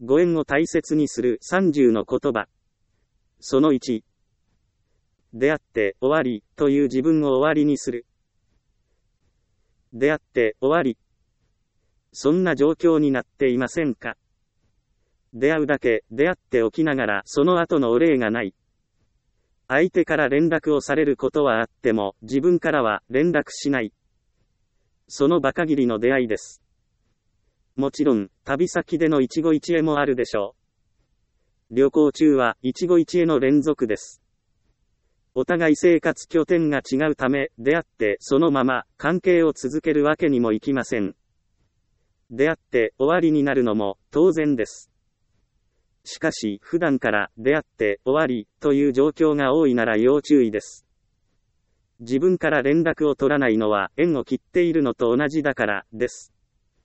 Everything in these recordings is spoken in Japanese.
ご縁を大切にする30の言葉。その1。出会って終わりという自分を終わりにする。出会って終わり。そんな状況になっていませんか？出会うだけ出会っておきながらその後のお礼がない。相手から連絡をされることはあっても自分からは連絡しない。その馬鹿切りの出会いです。もちろん、旅先での一期一会もあるでしょう。旅行中は一期一会の連続です。お互い生活拠点が違うため、出会ってそのまま関係を続けるわけにもいきません。出会って終わりになるのも当然です。しかし、普段から出会って終わりという状況が多いなら要注意です。自分から連絡を取らないのは縁を切っているのと同じだからです。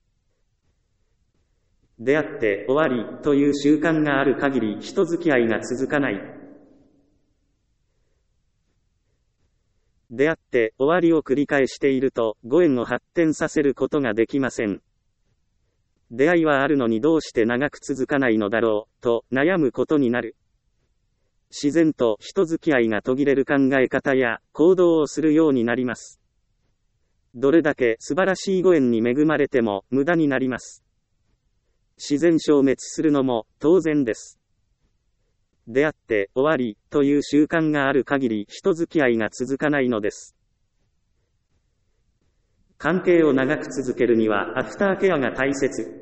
出会って終わりという習慣がある限り人付き合いが続かない。出会って終わりを繰り返しているとご縁を発展させることができません。出会いはあるのにどうして長く続かないのだろうと悩むことになる。自然と人付き合いが途切れる考え方や行動をするようになります。どれだけ素晴らしいご縁に恵まれても無駄になります。自然消滅するのも当然です。出会って終わりという習慣がある限り人付き合いが続かないのです。関係を長く続けるにはアフターケアが大切。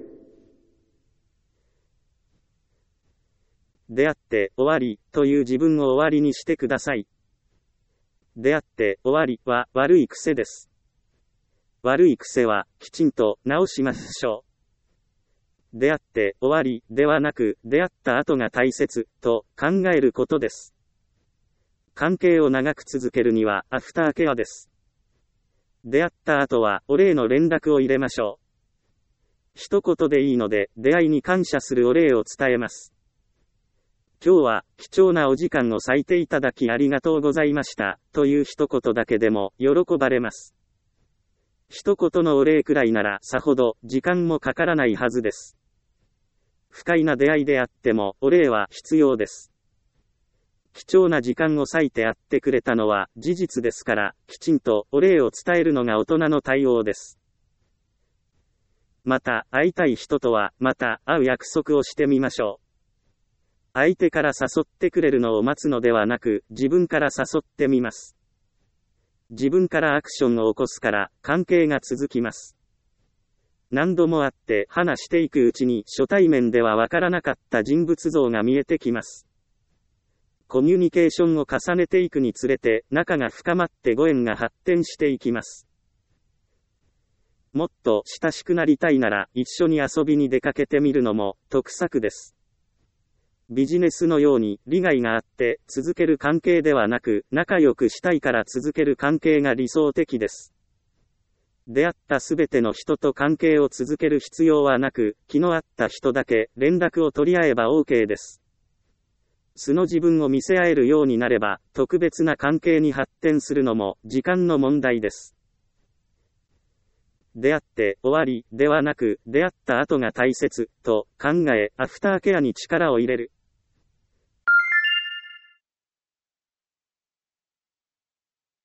出会って終わりという自分を終わりにしてください。出会って終わりは悪い癖です。悪い癖はきちんと直しましょう。出会って終わりではなく出会った後が大切と考えることです。関係を長く続けるにはアフターケアです。出会った後はお礼の連絡を入れましょう。一言でいいので出会いに感謝するお礼を伝えます。今日は貴重なお時間を割いていただきありがとうございましたという一言だけでも喜ばれます。一言のお礼くらいならさほど時間もかからないはずです。不快な出会いであってもお礼は必要です。貴重な時間を割いて会ってくれたのは事実ですから、きちんとお礼を伝えるのが大人の対応です。また、会いたい人とはまた会う約束をしてみましょう。相手から誘ってくれるのを待つのではなく、自分から誘ってみます。自分からアクションを起こすから関係が続きます。何度も会って話していくうちに初対面ではわからなかった人物像が見えてきます。コミュニケーションを重ねていくにつれて仲が深まってご縁が発展していきます。もっと親しくなりたいなら一緒に遊びに出かけてみるのも得策です。ビジネスのように利害があって続ける関係ではなく、仲良くしたいから続ける関係が理想的です。出会ったすべての人と関係を続ける必要はなく、気の合った人だけ連絡を取り合えば OK です。素の自分を見せ合えるようになれば、特別な関係に発展するのも時間の問題です。出会って終わりではなく、出会った後が大切と考え、アフターケアに力を入れる。